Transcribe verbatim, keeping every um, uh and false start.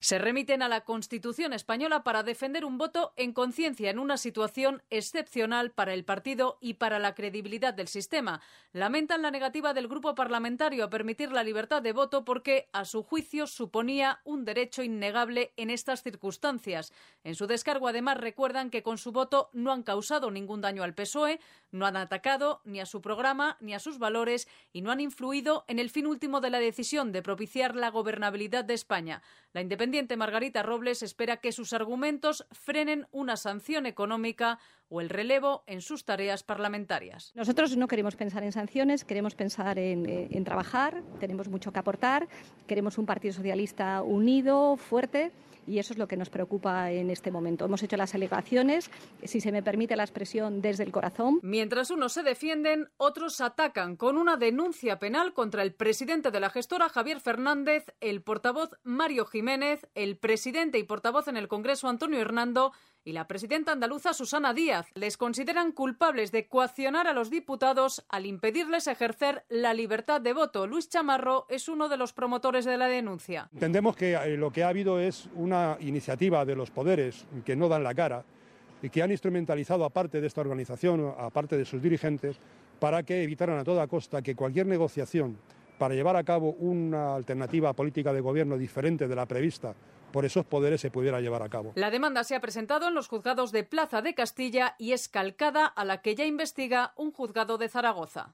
Se remiten a la Constitución española para defender un voto en conciencia en una situación excepcional para el partido y para la credibilidad del sistema. Lamentan la negativa del grupo parlamentario a permitir la libertad de voto porque, a su juicio, suponía un derecho innegable en estas circunstancias. En su descargo, además, recuerdan que con su voto no han causado ningún daño al P S O E, no han atacado ni a su programa ni a sus valores y no han influido en el fin último de la decisión de propiciar la gobernabilidad de España. La independiente Margarita Robles espera que sus argumentos frenen una sanción económica o el relevo en sus tareas parlamentarias. Nosotros no queremos pensar en sanciones, queremos pensar en, en trabajar, tenemos mucho que aportar, queremos un Partido Socialista unido, fuerte. Y eso es lo que nos preocupa en este momento. Hemos hecho las alegaciones, si se me permite la expresión, desde el corazón. Mientras unos se defienden, otros atacan con una denuncia penal contra el presidente de la gestora, Javier Fernández, el portavoz Mario Jiménez, el presidente y portavoz en el Congreso, Antonio Hernando, y la presidenta andaluza, Susana Díaz. Les consideran culpables de coaccionar a los diputados al impedirles ejercer la libertad de voto. Luis Chamarro es uno de los promotores de la denuncia. Entendemos que lo que ha habido es una iniciativa de los poderes que no dan la cara y que han instrumentalizado a parte de esta organización, a parte de sus dirigentes, para que evitaran a toda costa que cualquier negociación para llevar a cabo una alternativa política de gobierno diferente de la prevista por esos poderes se pudiera llevar a cabo. La demanda se ha presentado en los juzgados de Plaza de Castilla y es calcada a la que ya investiga un juzgado de Zaragoza.